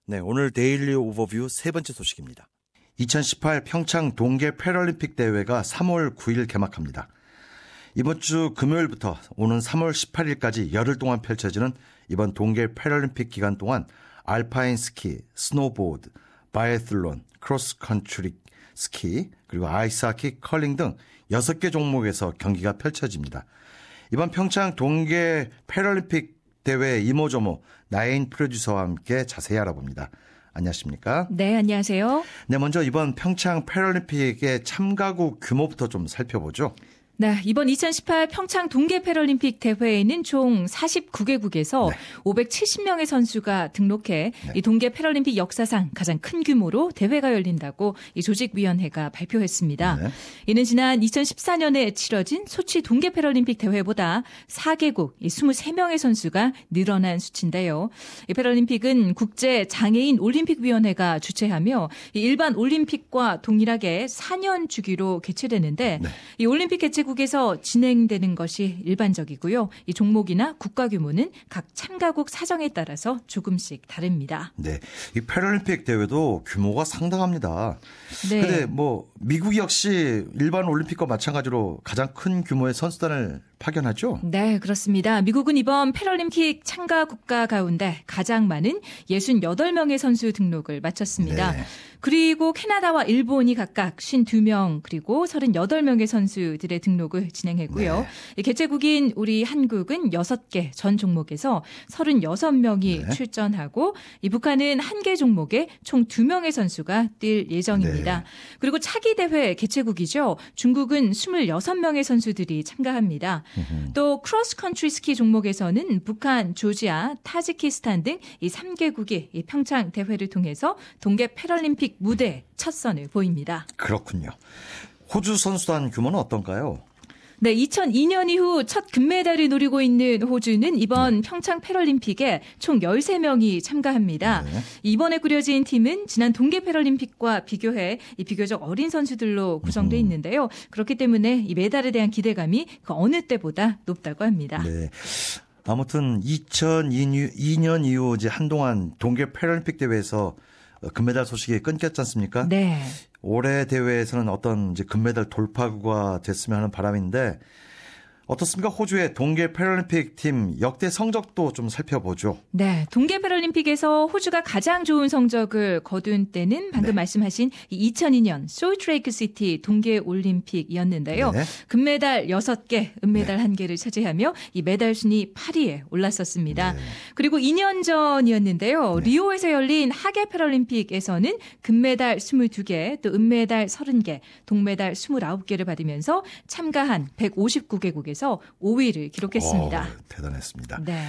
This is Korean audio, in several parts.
네, 오늘 데일리 오버뷰 세 번째 소식입니다. 2018 평창 동계 패럴림픽 대회가 3월 9일 개막합니다. 이번 주 금요일부터 오는 3월 18일까지 열흘 동안 펼쳐지는 이번 동계 패럴림픽 기간 동안 알파인 스키, 스노보드, 바이애슬론, 크로스컨트리 스키, 그리고 아이스하키, 컬링 등 6개 종목에서 경기가 펼쳐집니다. 이번 평창 동계 패럴림픽 대회 이모저모 나인 프로듀서와 함께 자세히 알아봅니다. 안녕하십니까? 네, 안녕하세요. 네, 먼저 이번 평창 패럴림픽의 참가국 규모부터 좀 살펴보죠. 네, 이번 2018 평창 동계 패럴림픽 대회에는 총 49개국에서 570명의 선수가 등록해 이 동계 패럴림픽 역사상 가장 큰 규모로 대회가 열린다고 이 조직위원회가 발표했습니다. 이는 지난 2014년에 치러진 소치 동계 패럴림픽 대회보다 4개국 23명의 선수가 늘어난 수치인데요. 이 패럴림픽은 국제 장애인 올림픽위원회가 주최하며 이 일반 올림픽과 동일하게 4년 주기로 개최되는데 이 올림픽 개최 국에서 진행되는 것이 일반적이고요. 이 종목이나 국가 규모는 각 참가국 사정에 따라서 조금씩 다릅니다. 네, 이 패럴림픽 대회도 규모가 상당합니다. 네. 근데 뭐 미국 역시 일반 올림픽과 마찬가지로 가장 큰 규모의 선수단을 파견하죠? 네, 그렇습니다. 미국은 이번 패럴림픽 참가 국가 가운데 가장 많은 68명의 선수 등록을 마쳤습니다. 네. 그리고 캐나다와 일본이 각각 52명 그리고 38명의 선수들의 등록을 진행했고요. 네. 개최국인 우리 한국은 6개 전 종목에서 36명이 출전하고 이 북한은 1개 종목에 총 2명의 선수가 뛸 예정입니다. 그리고 차기 대회 개최국이죠. 중국은 26명의 선수들이 참가합니다. 또 크로스컨트리 스키 종목에서는 북한, 조지아, 타지키스탄 등 이 3개국이 이 평창 대회를 통해서 동계 패럴림픽 무대 첫 선을 보입니다. 그렇군요. 호주 선수단 규모는 어떤가요? 네, 2002년 이후 첫 금메달을 노리고 있는 호주는 이번 평창 패럴림픽에 총 13명이 참가합니다. 이번에 꾸려진 팀은 지난 동계 패럴림픽과 비교해 이 비교적 어린 선수들로 구성되어 있는데요. 그렇기 때문에 이 메달에 대한 기대감이 그 어느 때보다 높다고 합니다. 네. 아무튼 2002년 이후 이제 한동안 동계 패럴림픽 대회에서 금메달 소식이 끊겼지 않습니까? 네. 올해 대회에서는 어떤 이제 금메달 돌파구가 됐으면 하는 바람인데 어떻습니까? 호주의 동계 패럴림픽 팀 역대 성적도 좀 살펴보죠. 네, 동계 패럴림픽에서 호주가 가장 좋은 성적을 거둔 때는 방금 말씀하신 2002년 솔트레이크 시티 동계 올림픽이었는데요. 금메달 6개, 은메달 1개를 차지하며 이 메달 순위 8위에 올랐었습니다. 그리고 2년 전이었는데요. 리오에서 열린 하계 패럴림픽에서는 금메달 22개, 또 은메달 30개, 동메달 29개를 받으면서 참가한 159개국에서 5위를 기록했습니다. 대단했습니다. 네.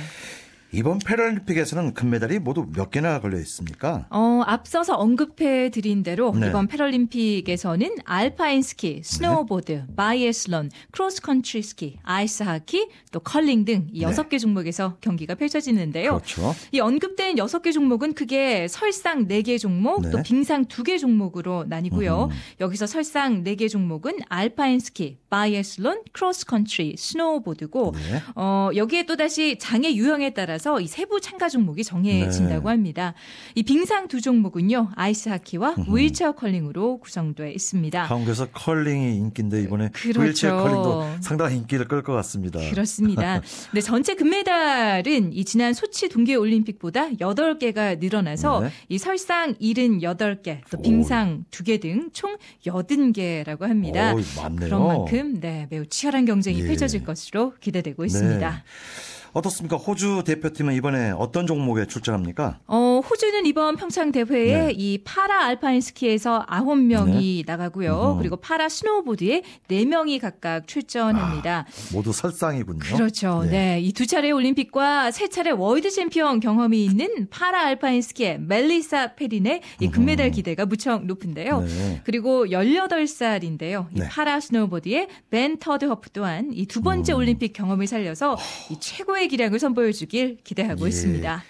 이번 패럴림픽에서는 금메달이 모두 몇 개나 걸려 있습니까? 앞서서 언급해 드린 대로 이번 패럴림픽에서는 알파인 스키, 스노우보드, 바이애슬론, 크로스컨트리 스키, 아이스하키, 또 컬링 등 이 6개 종목에서 경기가 펼쳐지는데요. 그렇죠. 이 언급된 6개 종목은 크게 설상 4개 종목, 또 빙상 2개 종목으로 나뉘고요. 여기서 설상 4개 종목은 알파인 스키, 바이애슬론, 크로스컨트리, 스노우보드고 여기에 또다시 장애 유형에 따라 이 세부 참가 종목이 정해진다고 합니다. 이 빙상 2종목은요. 아이스하키와 휠체어 컬링으로 구성되어 있습니다. 한국에서 컬링이 인기인데 이번에 휠체어 컬링도 상당히 인기를 끌 것 같습니다. 그렇습니다. 네, 전체 금메달은 이 지난 소치 동계올림픽보다 8개가 늘어나서 이 설상 78개, 또 빙상 2개 등 총 80개라고 합니다. 많네요. 그런 만큼 매우 치열한 경쟁이 펼쳐질 것으로 기대되고 있습니다. 어떻습니까? 호주 대표팀은 이번에 어떤 종목에 출전합니까? 호주는 이번 평창 대회에 이 파라 알파인 스키에서 9명이 나가고요. 그리고 파라 스노우보드에 4명이 각각 출전합니다. 모두 설상이군요. 그렇죠. 네. 이 2차례 올림픽과 3차례 월드 챔피언 경험이 있는 파라 알파인 스키의 멜리사 페린의 이 금메달 기대가 무척 높은데요. 그리고 18살인데요. 이 파라 스노우보드의 벤 터드허프 또한 이 2번째 올림픽 경험을 살려서 이 최고의 기량을 선보여 주길 기대하고 있습니다.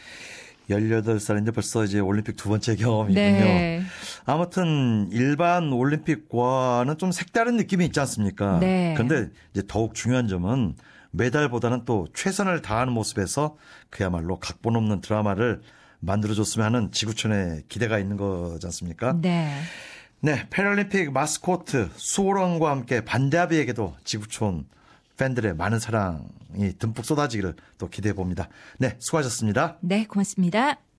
18살인데 벌써 이제 올림픽 2번째 경험이군요. 아무튼 일반 올림픽과는 좀 색다른 느낌이 있지 않습니까? 그런데 이제 더욱 중요한 점은 메달보다는 또 최선을 다하는 모습에서 그야말로 각본 없는 드라마를 만들어줬으면 하는 지구촌의 기대가 있는 거지 않습니까? 네. 네, 패럴림픽 마스코트 수호랑과 함께 반대하비에게도 지구촌 팬들의 많은 사랑이 듬뿍 쏟아지기를 또 기대해 봅니다. 네, 수고하셨습니다. 네, 고맙습니다.